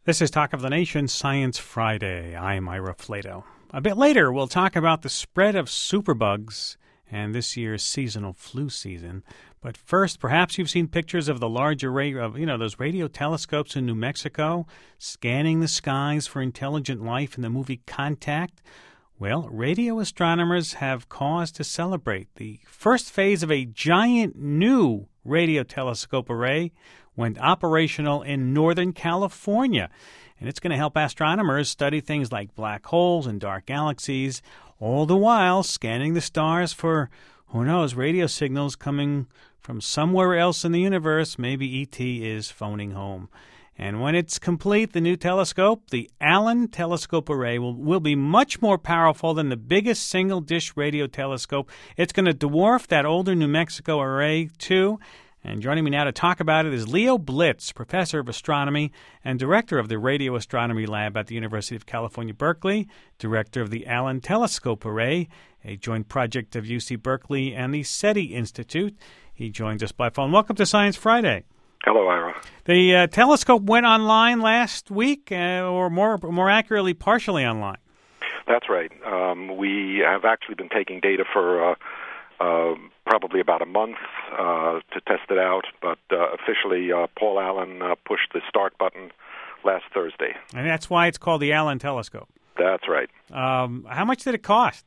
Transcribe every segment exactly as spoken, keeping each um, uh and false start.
This is Talk of the Nation, Science Friday. I'm Ira Flato. A bit later, we'll talk about the spread of superbugs and this year's seasonal flu season. But first, perhaps you've seen pictures of the large array of, you know, those radio telescopes in New Mexico scanning the skies for intelligent life in the movie Contact. Well, radio astronomers have cause to celebrate. The first phase of a giant new radio telescope array went operational in Northern California, and it's going to help astronomers study things like black holes and dark galaxies, all the while scanning the stars for, who knows, radio signals coming from somewhere else in the universe. Maybe E T is phoning home. And when it's complete, the new telescope, the Allen Telescope Array, will, will be much more powerful than the biggest single-dish radio telescope. It's going to dwarf that older New Mexico array, too. And joining me now to talk about it is Leo Blitz, professor of astronomy and director of the Radio Astronomy Lab at the University of California, Berkeley, director of the Allen Telescope Array, a joint project of U C Berkeley and the SETI Institute. He joins us by phone. Welcome to Science Friday. Hello, Ira. The uh, telescope went online last week, uh, or more more accurately, partially online. That's right. Um, we have actually been taking data for uh, uh, probably about a month uh, to test it out, but uh, officially uh, Paul Allen uh, pushed the start button last Thursday. And that's why it's called the Allen Telescope. That's right. Um, how much did it cost?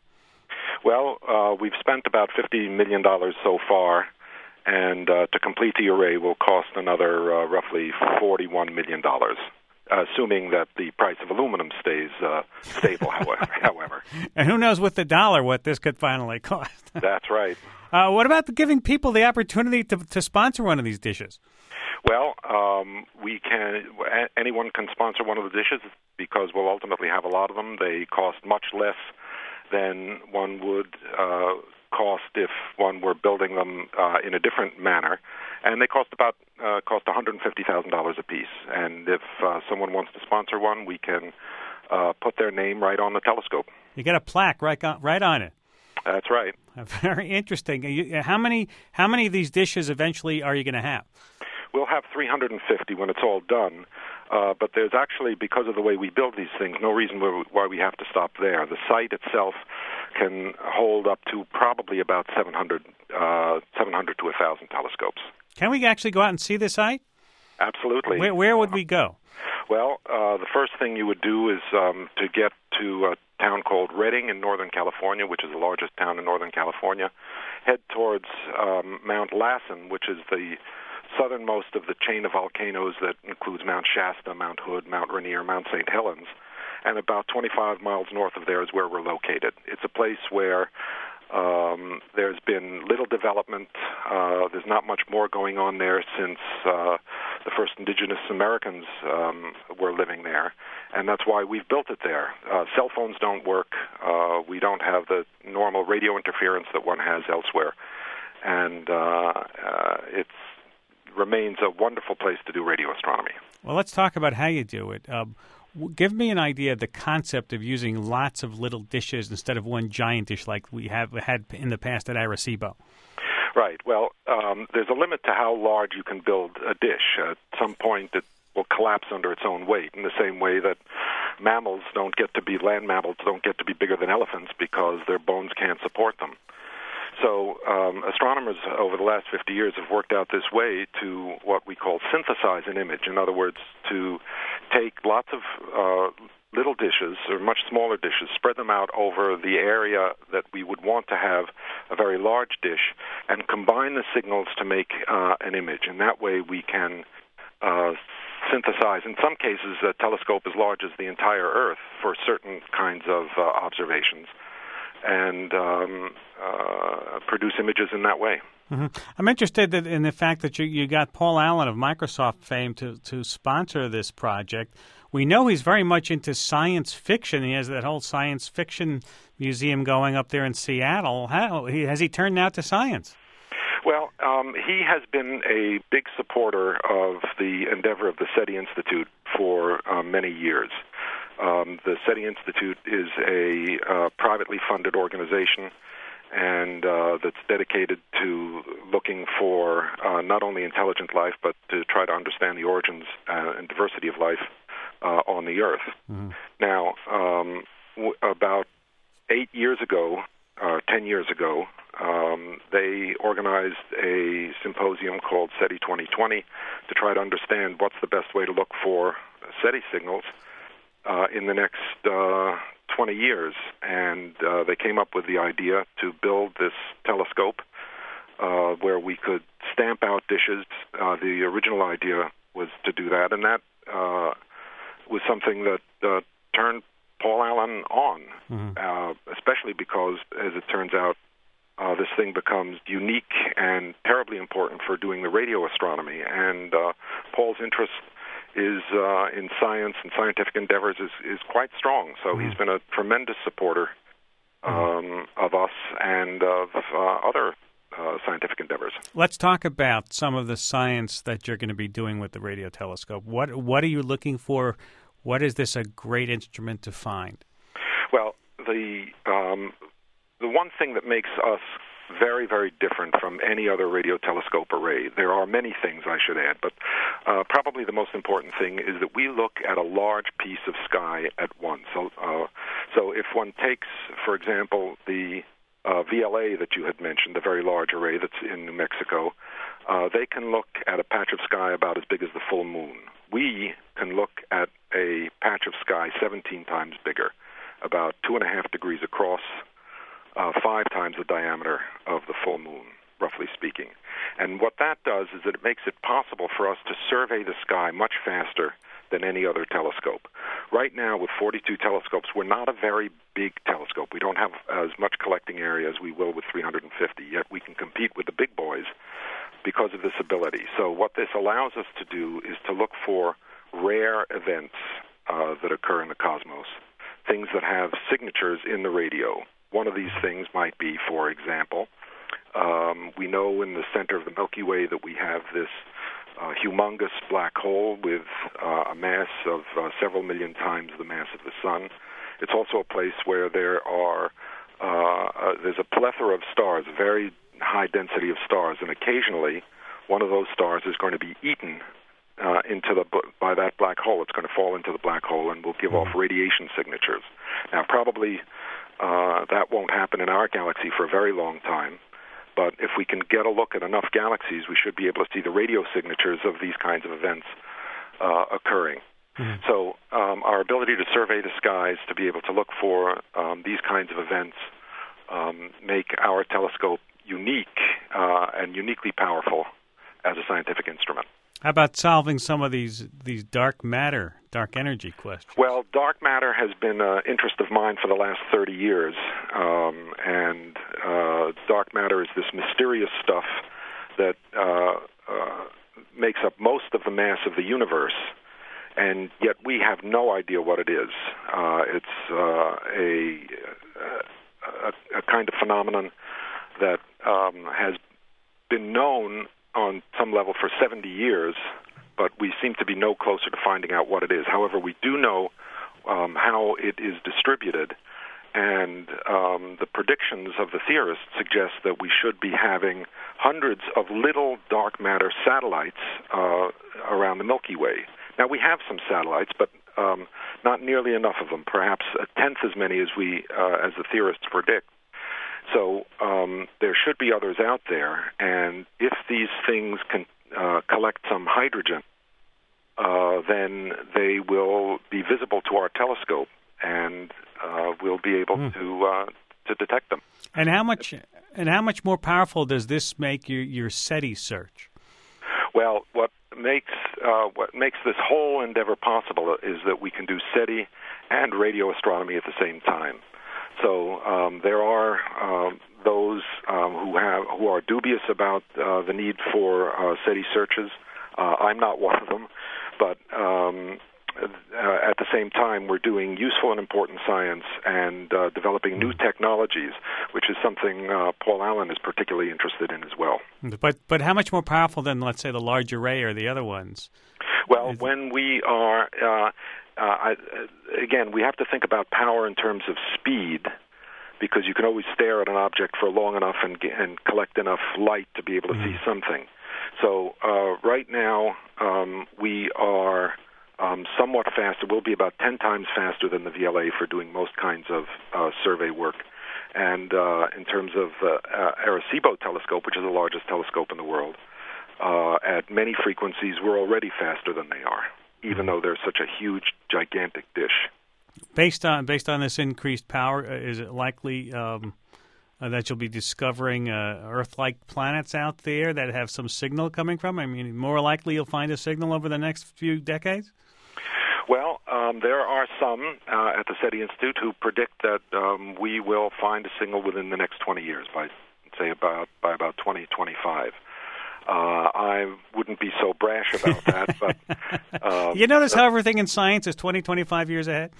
Well, uh, we've spent about fifty million dollars so far, and uh, to complete the array will cost another uh, roughly forty-one million dollars, uh, assuming that the price of aluminum stays uh, stable, however, however. And who knows with the dollar what this could finally cost. That's right. Uh, what about the giving people the opportunity to, to sponsor one of these dishes? Well, um, we can. Anyone can sponsor one of the dishes because we'll ultimately have a lot of them. They cost much less than one would uh, cost if one were building them uh, in a different manner, and they cost about uh, cost one hundred fifty thousand dollars a piece. And if uh, someone wants to sponsor one, we can uh, put their name right on the telescope. You get a plaque right on, right on it. That's right. Very interesting. You, how many how many of these dishes eventually are you going to have? We'll have three hundred fifty when it's all done. Uh, but there's actually, because of the way we build these things, no reason why we have to stop there. The site itself can hold up to probably about seven hundred, uh, seven hundred to one thousand telescopes. Can we actually go out and see the site? Absolutely. Where, where would we go? Well, uh, the first thing you would do is um, to get to a town called Redding in Northern California, which is the largest town in Northern California. Head towards um, Mount Lassen, which is the southernmost of the chain of volcanoes that includes Mount Shasta, Mount Hood, Mount Rainier, Mount Saint Helens. And about twenty-five miles north of there is where we're located. It's a place where um, there's been little development. Uh, there's not much more going on there since uh, the first indigenous Americans um, were living there. And that's why we've built it there. Uh, cell phones don't work. Uh, we don't have the normal radio interference that one has elsewhere. And uh, uh, it's remains a wonderful place to do radio astronomy. Well, let's talk about how you do it. Um, give me an idea of the concept of using lots of little dishes instead of one giant dish like we have had in the past at Arecibo. Right. Well, um, there's a limit to how large you can build a dish. At some point, it will collapse under its own weight, in the same way that mammals don't get to be, land mammals don't get to be bigger than elephants because their bones can't support them. So um, astronomers over the last fifty years have worked out this way to what we call synthesize an image. In other words, to take lots of uh, little dishes or much smaller dishes, spread them out over the area that we would want to have a very large dish, and combine the signals to make uh, an image. And that way we can uh, synthesize, in some cases, a telescope as large as the entire Earth for certain kinds of uh, observations, and um, uh, produce images in that way. Mm-hmm. I'm interested that in the fact that you, you got Paul Allen of Microsoft fame to, to sponsor this project. We know he's very much into science fiction. He has that whole science fiction museum going up there in Seattle. How he, has he turned now to science? Well, um, he has been a big supporter of the endeavor of the SETI Institute for uh, many years. Um, the SETI Institute is a uh, privately funded organization, and uh, that's dedicated to looking for uh, not only intelligent life, but to try to understand the origins uh, and diversity of life uh, on the Earth. Mm-hmm. Now, um, w- about eight years ago, uh, ten years ago, um, they organized a symposium called SETI twenty twenty to try to understand what's the best way to look for SETI signals uh, in the next uh, twenty years. And uh, they came up with the idea to build this telescope uh, where we could stamp out dishes. Uh, the original idea was to do that, and that uh, was something that uh, turned Paul Allen on, mm-hmm. uh, especially because, as it turns out, uh, this thing becomes unique and terribly important for doing the radio astronomy. And uh, Paul's interest is uh, in science and scientific endeavors is, is quite strong. So mm-hmm. he's been a tremendous supporter um, mm-hmm. of us and of uh, other uh, scientific endeavors. Let's talk about some of the science that you're going to be doing with the radio telescope. What what are you looking for? What is this a great instrument to find? Well, the um, the one thing that makes us very, very different from any other radio telescope array, there are many things I should add, but uh, probably the most important thing is that we look at a large piece of sky at once. So, uh, so if one takes, for example, the uh, V L A that you had mentioned, the very large array that's in New Mexico, uh, they can look at a patch of sky about as big as the full moon. We can look at a patch of sky seventeen times bigger, about two and a half degrees across, uh, five times the diameter of the full moon, roughly speaking. And what that does is that it makes it possible for us to survey the sky much faster than any other telescope. Right now, with forty-two telescopes, we're not a very big telescope. We don't have as much collecting area as we will with three hundred fifty, yet we can compete with the big boys because of this ability. So what this allows us to do is to look for rare events uh, that occur in the cosmos, things that have signatures in the radio. One of these things might be, for example, um, we know in the center of the Milky Way that we have this uh, humongous black hole with uh, a mass of uh, several million times the mass of the Sun. It's also a place where there are uh, uh, there's a plethora of stars, a very high density of stars, and occasionally one of those stars is going to be eaten uh, into the by that black hole. It's going to fall into the black hole and will give off radiation signatures. Now, probably uh, that won't happen in our galaxy for a very long time, but if we can get a look at enough galaxies, we should be able to see the radio signatures of these kinds of events uh, occurring. Mm-hmm. So um, our ability to survey the skies, to be able to look for um, these kinds of events, um, make our telescope unique uh, and uniquely powerful as a scientific instrument. How about solving some of these these dark matter, dark energy questions? Well, dark matter has been an interest of mine for the last thirty years, um, and uh, dark matter is this mysterious stuff that uh, uh, makes up most of the mass of the universe, and yet we have no idea what it is. Uh, it's uh, a, a, a kind of phenomenon that um, has been known on some level for seventy years, but we seem to be no closer to finding out what it is. However, we do know um, how it is distributed, and um, the predictions of the theorists suggest that we should be having hundreds of little dark matter satellites uh, around the Milky Way. Now, we have some satellites, but um, not nearly enough of them, perhaps a tenth as many as we, uh, as the theorists predict. So um, there should be others out there, and if these things can uh, collect some hydrogen, uh, then they will be visible to our telescope, and uh, we'll be able mm. to uh, to detect them. And how much and how much more powerful does this make your, your SETI search? Well, what makes uh, what makes this whole endeavor possible is that we can do SETI and radio astronomy at the same time. So um, there are uh, those um, who have who are dubious about uh, the need for uh, SETI searches. Uh, I'm not one of them, but um, uh, at the same time, we're doing useful and important science and uh, developing new technologies, which is something uh, Paul Allen is particularly interested in as well. But but how much more powerful than, let's say, the large array or the other ones? Well, when we are uh, Uh, I, again, we have to think about power in terms of speed, because you can always stare at an object for long enough and, and collect enough light to be able to mm-hmm. see something. So uh, right now, um, we are um, somewhat faster, will be about ten times faster than the V L A for doing most kinds of uh, survey work. And uh, in terms of uh, uh, Arecibo telescope, which is the largest telescope in the world, uh, at many frequencies we're already faster than they are, even though they're such a huge, gigantic dish. Based on based on this increased power, uh, is it likely um, uh, that you'll be discovering uh, Earth-like planets out there that have some signal coming from? I mean, more likely you'll find a signal over the next few decades? Well, um, there are some uh, at the SETI Institute who predict that um, we will find a signal within the next twenty years, by say about by about twenty twenty-five. Uh, I wouldn't be so brash about that, but um, you notice how everything in science is twenty, twenty-five years ahead?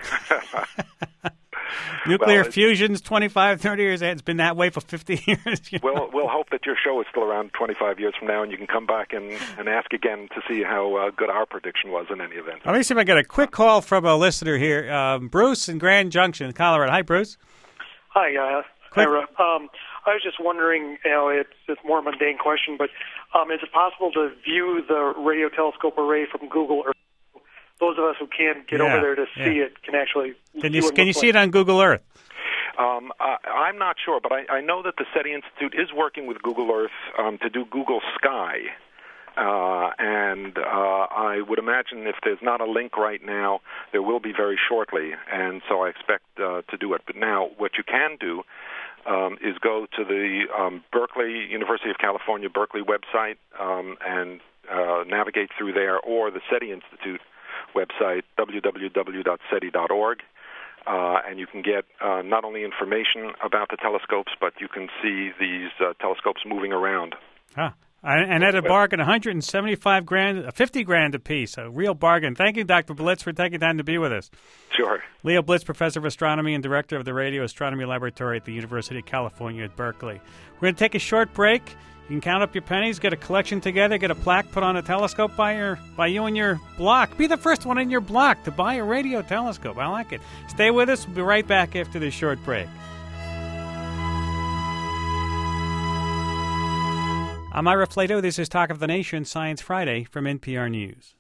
Nuclear well, fusion's twenty-five, thirty years ahead. It's been that way for fifty years. You know? We'll, we'll hope that your show is still around twenty-five years from now, and you can come back and, and ask again to see how uh, good our prediction was in any event. Let me see if I get a quick call from a listener here. Um, Bruce in Grand Junction, Colorado. Hi, Bruce. Hi, uh, Ira. Um, I was just wondering, you know, it's, it's a more mundane question, but um, is it possible to view the radio telescope array from Google Earth? Those of us who can't get yeah, over there to yeah. see it can actually can see you what it can you looks see like. it on Google Earth? Um, I, I'm not sure, but I, I know that the SETI Institute is working with Google Earth um, to do Google Sky, uh, and uh, I would imagine if there's not a link right now, there will be very shortly, and so I expect uh, to do it. But now, what you can do um, is go to the um, Berkeley, University of California, Berkeley website um, and uh, navigate through there, or the SETI Institute website, w w w dot seti dot org, uh, and you can get uh, not only information about the telescopes, but you can see these uh, telescopes moving around. Huh. And at a bargain, one hundred seventy-five grand, fifty grand a piece, a real bargain. Thank you, Doctor Blitz, for taking time to be with us. Sure. Leo Blitz, professor of astronomy and director of the Radio Astronomy Laboratory at the University of California at Berkeley. We're going to take a short break. You can count up your pennies, get a collection together, get a plaque put on a telescope by your by you and your block. Be the first one in your block to buy a radio telescope. I like it. Stay with us. We'll be right back after this short break. I'm Ira Flato. This is Talk of the Nation, Science Friday from N P R News.